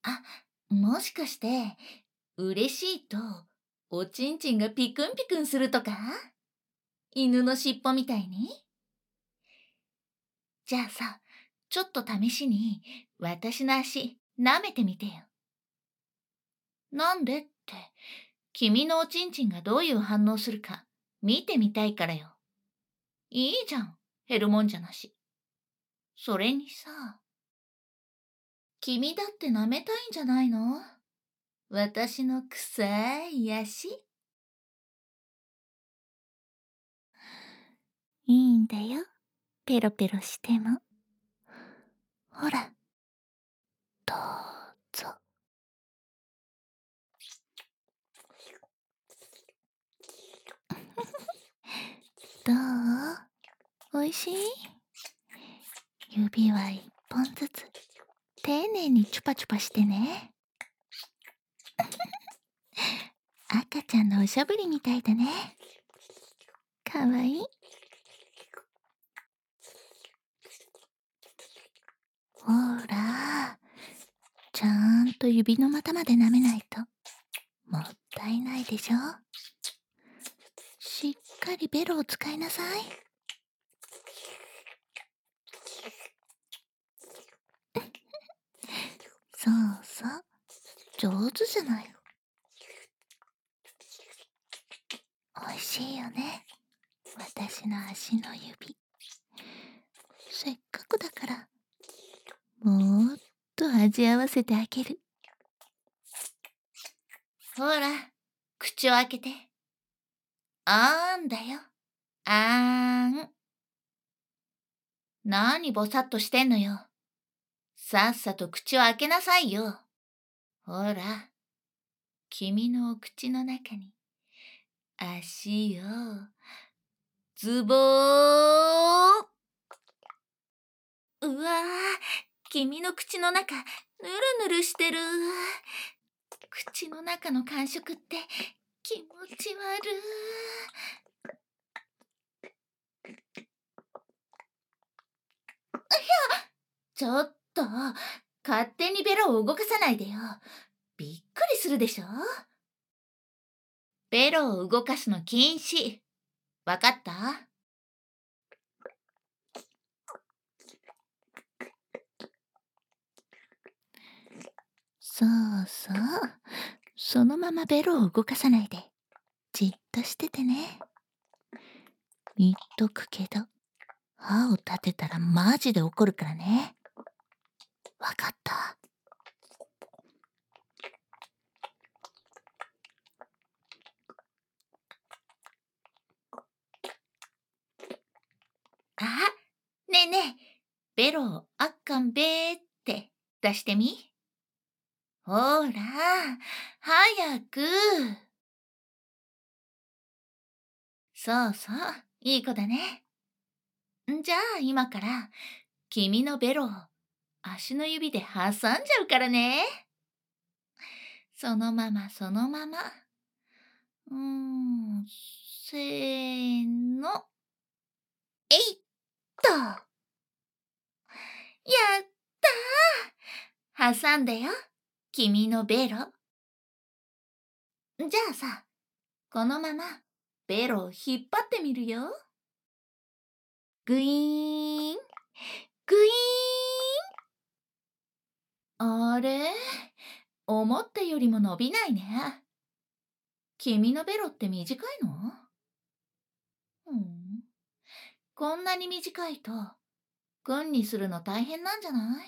あ、もしかして、嬉しいと、おちんちんがピクンピクンするとか？犬のしっぽみたいに？じゃあさ、ちょっと試しに、私の足、舐めてみてよ。なんでって、君のおちんちんがどういう反応するか、見てみたいからよ。いいじゃん、減るもんじゃなし。それにさ、君だって舐めたいんじゃないの？私の臭い足。いいんだよ、ペロペロしても。ほら、どうぞ。どう？おいしい？指は一本ずつ、丁寧にチュパチュパしてね。赤ちゃんのおしゃぶりみたいだね。かわいい。ほら、ちゃんと指の股まで舐めないと、もったいないでしょ。しっかりベロを使いなさい。そうそう、上手じゃない。おいしいよね、私の足の指。せっかくだから、もっと味合わせてあげる。ほら、口を開けて。あーんだよ。あーん。なにぼさっとしてんのよ。さっさと口を開けなさいよ。ほら、君のお口の中に足をズボー。うわー、君の口の中、ぬるぬるしてる。口の中の感触って気持ち悪い。ちょっと、勝手にベロを動かさないでよ。びっくりするでしょ。ベロを動かすの禁止。わかった？そうそう。そのままベロを動かさないで、じっとしててね。言っとくけど、歯を立てたらマジで怒るからね。わかった？あ、ねえねえ、ベロをあっかんべーって出してみ。ほら、早く。そうそう、いい子だね。じゃあ今から、君のベロを足の指で挟んじゃうからね。そのままそのまま。せーの。えいっと。やったー、挟んだよ、君のベロ。じゃあさ、このままベロを引っ張ってみるよ。グイーン、グイーン。あれ、思ったよりも伸びないね。君のベロって短いの？こんなに短いと、君にするの大変なんじゃない？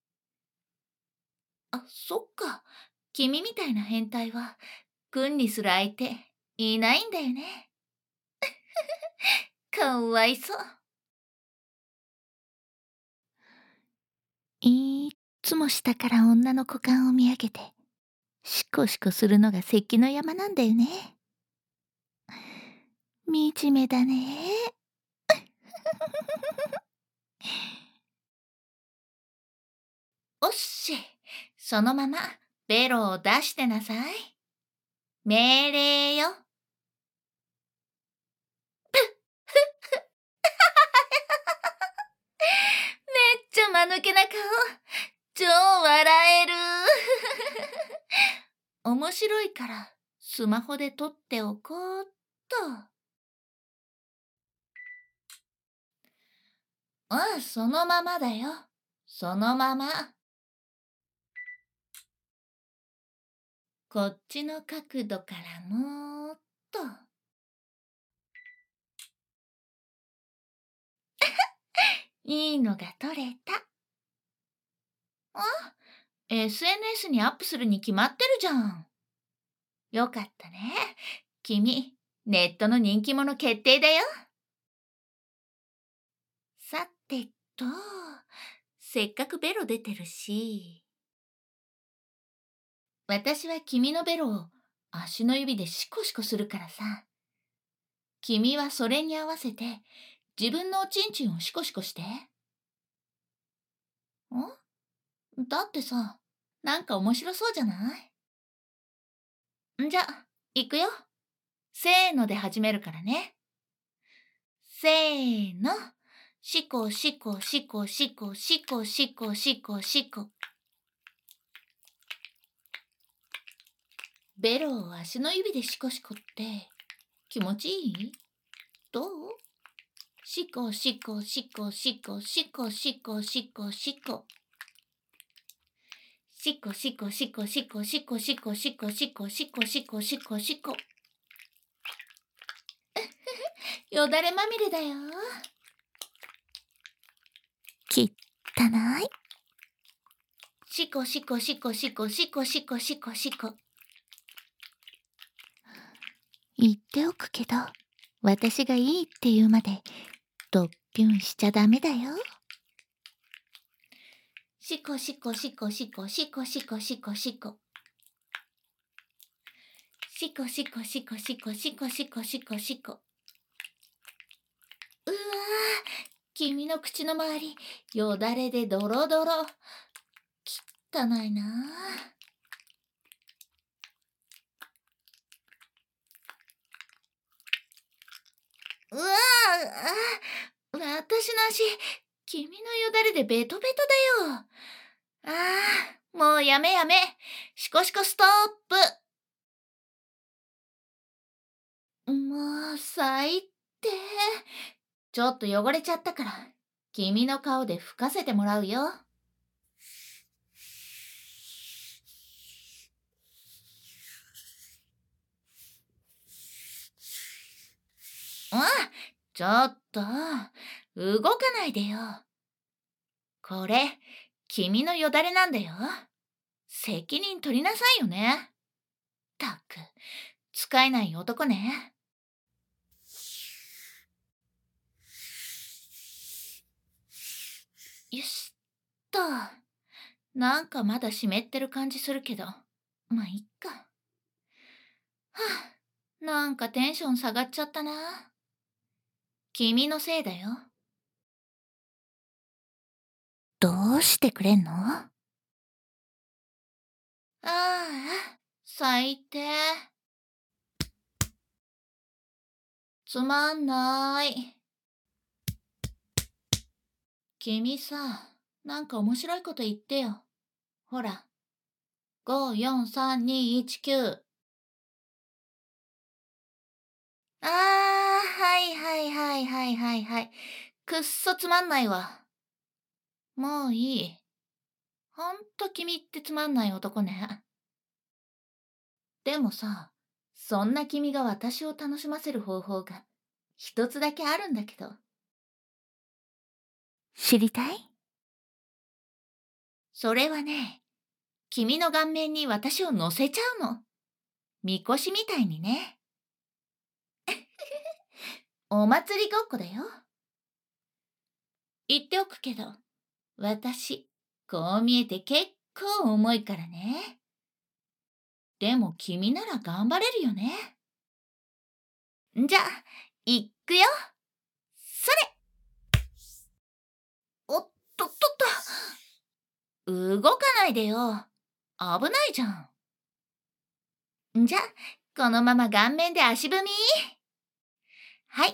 あ、そっか。君みたいな変態は、君にする相手、いないんだよね。かわいそう。いっつも下から女の股間を見上げて、シコシコするのが関の山なんだよね。惨めだね。おっし、そのままベロを出してなさい。命令よ。めっちゃ間抜けな顔。超笑える。 面白いからスマホで撮っておこうっと。そのままだよ。そのまま。こっちの角度からもっと。いいのが撮れた。SNS にアップするに決まってるじゃん。よかったね。君、ネットの人気者決定だよ。さてと、せっかくベロ出てるし、私は君のベロを足の指でシコシコするからさ。君はそれに合わせて自分のおちんちんをシコシコして。だってさ、なんか面白そうじゃない？じゃ、行くよ。せーので始めるからね。せーの。シコシコシコシコシコシコシコシコ。ベロを足の指でシコシコって気持ちいい？どう？シコシコシコシコシコシコシコシコ。シコシコシコシコシコシコシコシコシコシコシコシコ。よだれまみれだよ。きったない。シコシコシコシコシコシコシコシコ。言っておくけど、私がいいって言うまでドッピュンしちゃダメだよ。シコシコシコシコシコシコシコシコ。シコシコシコシコシコシコシコシコ。うわー、君の口の周り、よだれでドロドロ。汚いなあ。うわあ、私の足、君のよだれでベトベトだよ。もうやめやめ。シコシコストップ。もう、最低。ちょっと汚れちゃったから、君の顔で拭かせてもらうよ。ちょっと、動かないでよ。これ、君のよだれなんだよ。責任取りなさいよね。ったく、使えない男ね。よしっと。なんかまだ湿ってる感じするけど、まあいっか。なんかテンション下がっちゃったな。君のせいだよ。どうしてくれんの？最低。つまんない。君さ、なんか面白いこと言ってよ。ほら、54321。はいはいはいはいはいはい。くっそつまんないわ。もういい。ほんと君ってつまんない男ね。でもさ、そんな君が私を楽しませる方法が一つだけあるんだけど。知りたい？それはね、君の顔面に私を乗せちゃうの。みこしみたいにね。お祭りごっこだよ。言っておくけど、私、こう見えて結構重いからね。でも君なら頑張れるよね。じゃあ、いっくよ。それ！おっとっとっと。動かないでよ。危ないじゃん。じゃあ、このまま顔面で足踏み。はい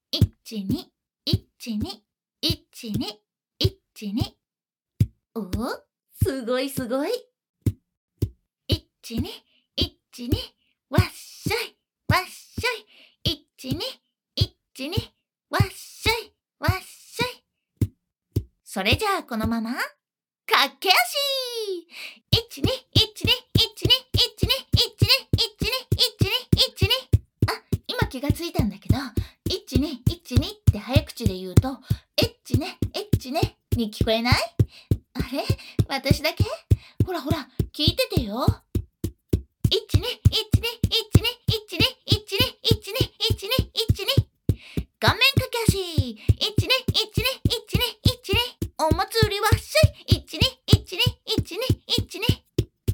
。1、2、1、2、1、2、1、2。お、すごいすごい。1、2、1、 一二、わっしょい、わっしょい、一二、一二、わっしょい、わっしょい。それじゃあこのまま、駆け足一二、一二、一二、一二、一二、一二、一二、一二。あ、今気がついたんだけど、一二、一二って早口で言うと、エッチね、エッチねに聞こえない？あれ？私だけ？ほらほら、聞いててよ。一二、一二、一二、一二、一二、一二、一二、一二。顔面駆け足一二、一二、一二、一二。お祭りはっしょい一二、一二、一二、一二。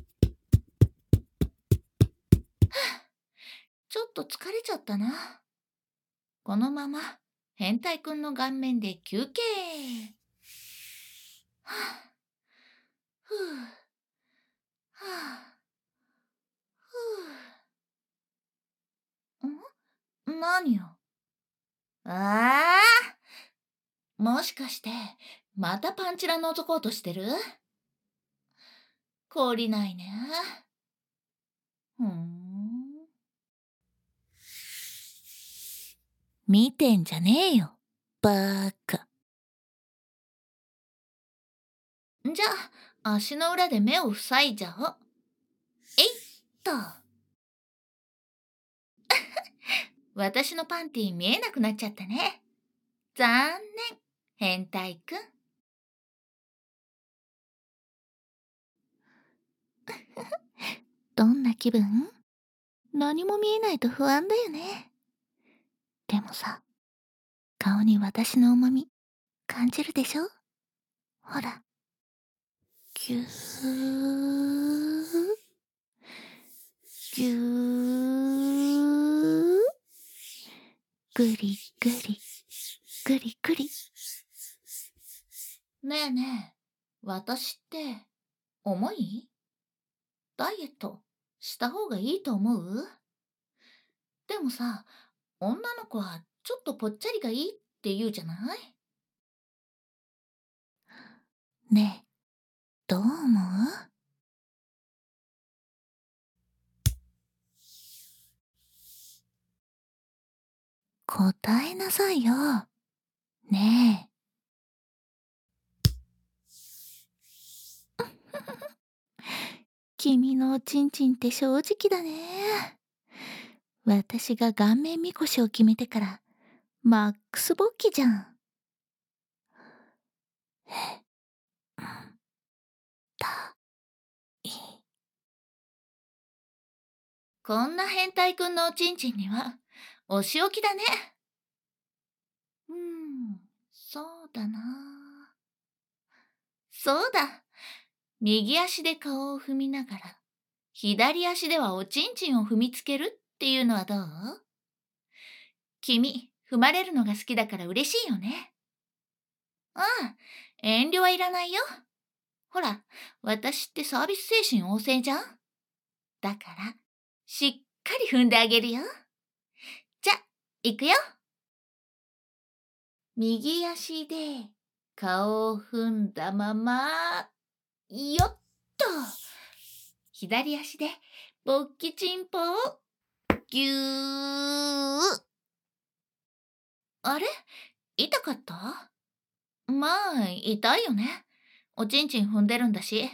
ちょっと疲れちゃったな。このまま変態くんの顔面で休憩。はあ、ふう、はあ、ふう。何よ。ああ、もしかしてまたパンチラ覗こうとしてる？懲りないね。見てんじゃねえよ、バーカ。じゃあ、足の裏で目を塞いじゃお。えいっと。私のパンティ見えなくなっちゃったね。残念、変態くん。どんな気分？何も見えないと不安だよね。でもさ、顔に私の重み感じるでしょ？ほら。ぎゅー。ぎゅー。ぐりぐり。ぐりぐり。ねえねえ、私って重い？ダイエットした方がいいと思う？でもさ、女の子はちょっとぽっちゃりがいいって言うじゃない？ねえ、どう思う？答えなさいよ。ねえ。君のおちんちんって正直だね。私が顔面みこしを決めてからマックス勃起じゃん。たい。こんな変態くんのおちんちんにはお仕置きだね。そうだな。そうだ。右足で顔を踏みながら、左足ではおちんちんを踏みつけるっていうのはどう？君、踏まれるのが好きだから嬉しいよね。ああ、遠慮はいらないよ。ほら、私ってサービス精神旺盛じゃん。だから、しっかり踏んであげるよ。じゃ、行くよ。右足で顔を踏んだまま、よっと。左足で勃起チンポをぎゅー。あれ？痛かった？まあ、痛いよね。おちんちん踏んでるんだし。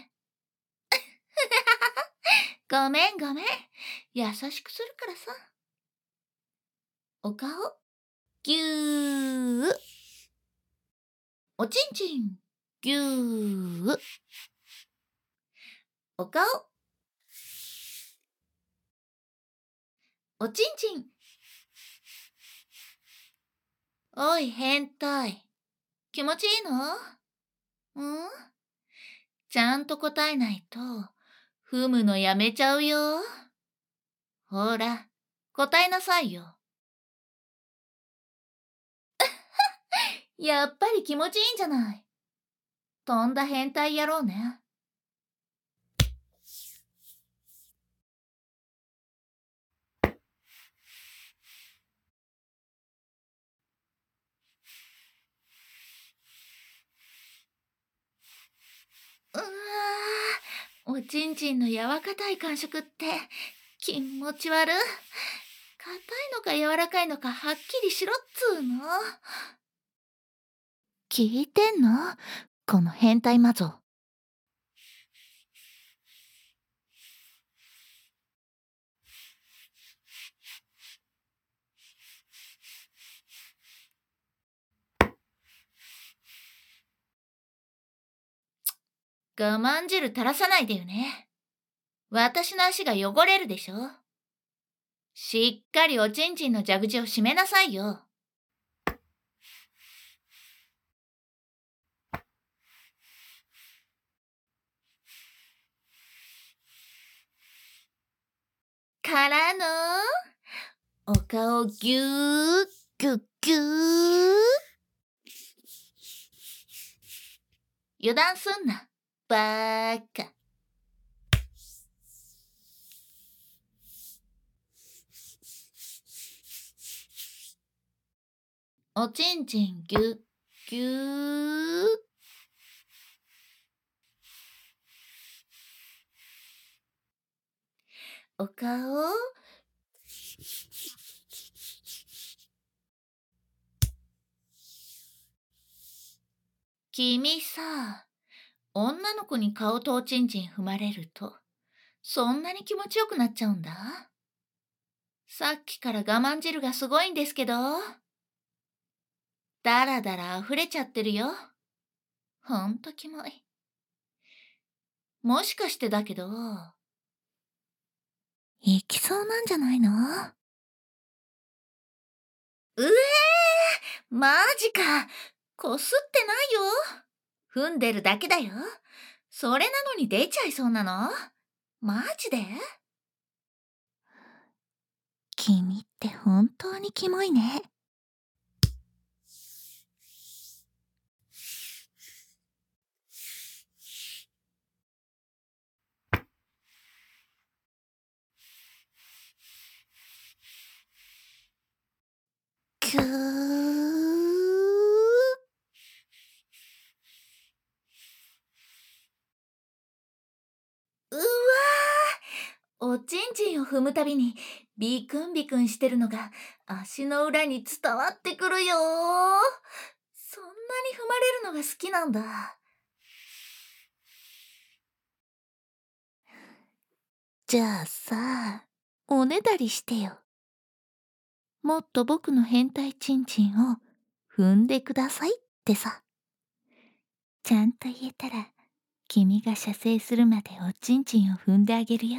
ごめんごめん。優しくするからさ。お顔、ぎゅー。おちんちん、ぎゅー。お顔、おちんちん。おい、変態。気持ちいいの？ちゃんと答えないと、踏むのやめちゃうよ。ほら、答えなさいよ。やっぱり気持ちいいんじゃない。とんだ変態野郎ね。うわー、おちんちんの柔らかい感触って気持ち悪い。硬いのか柔らかいのかはっきりしろっつーの。聞いてんの？この変態魔女。我慢汁垂らさないでよね。私の足が汚れるでしょ。しっかりおちんちんの蛇口を閉めなさいよ。からの、お顔ぎゅー、ぎゅっぎゅー。油断すんな、バーカ。おちんちんぎゅっぎゅー。お顔君さ、女の子に顔とおちんちん踏まれると、そんなに気持ちよくなっちゃうんだ。さっきから我慢汁がすごいんですけど、だらだら溢れちゃってるよ。ほんとキモい。もしかしてだけど、いきそうなんじゃないの？うえー、マジか。こすってないよ。踏んでるだけだよ。それなのに出ちゃいそうなの？マジで？君って本当にキモいね。くー。うわー、おちんちんを踏むたびにビクンビクンしてるのが足の裏に伝わってくるよー。そんなに踏まれるのが好きなんだ。じゃあさ、おねだりしてよ。もっと僕の変態ちんちんを踏んでくださいってさ。ちゃんと言えたら、君が射精するまでおちんちんを踏んであげるよ。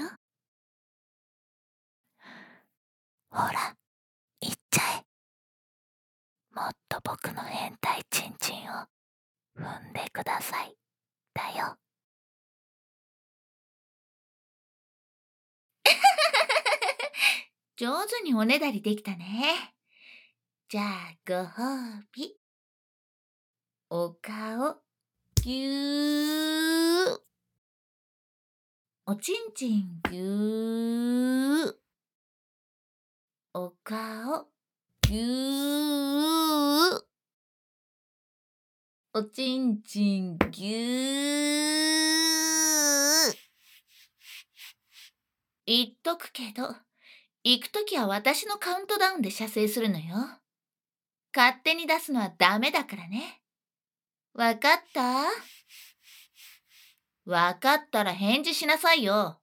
ほら、言っちゃえ。もっと僕の変態ちんちんを踏んでください。だよ。上手におねだりできたね。じゃあ、ご褒美。お顔、ぎゅー。おちんちんぎゅー。お顔、ぎゅー。おちんちんぎゅー。言っとくけど、行くときは私のカウントダウンで射精するのよ。勝手に出すのはダメだからね。わかった？わかったら返事しなさいよ。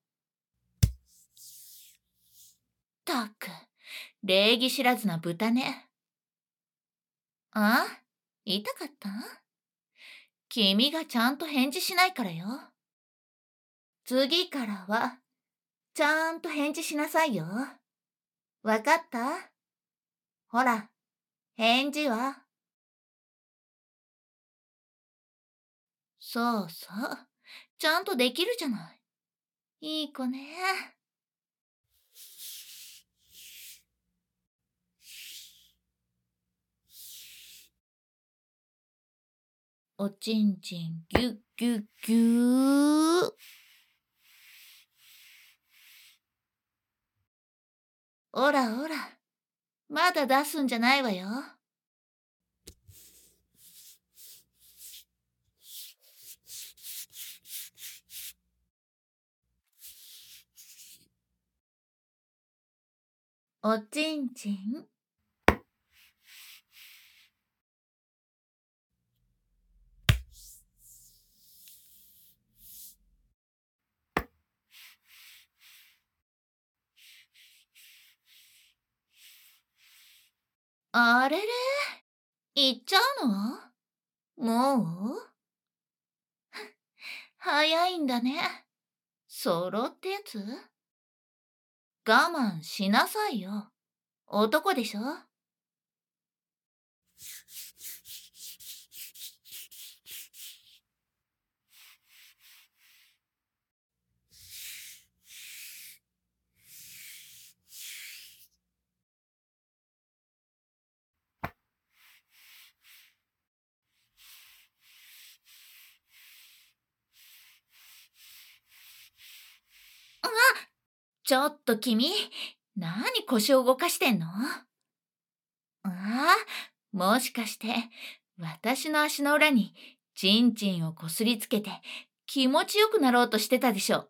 ったく、礼儀知らずな豚ね。あ？言いたかった？君がちゃんと返事しないからよ。次からは、ちゃんと返事しなさいよ。わかった？ほら、返事は？そうそう。ちゃんとできるじゃない。いい子ね。おちんちんぎゅっぎゅっぎゅー。おらおら、まだ出すんじゃないわよ。 おちんちん。あれれ、行っちゃうの？もう？早いんだね。ソロってやつ？我慢しなさいよ。男でしょ？ちょっと君、何腰を動かしてんの？もしかして、私の足の裏にチンチンをこすりつけて気持ちよくなろうとしてたでしょ？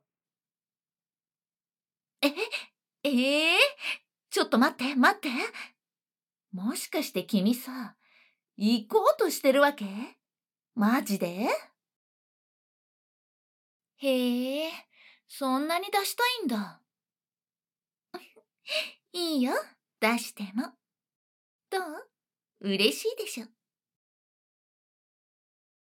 え、ええちょっと待って待って。もしかして君さ、行こうとしてるわけ？マジで？へえ、そんなに出したいんだ。いいよ、出しても。どう？嬉しいでしょ？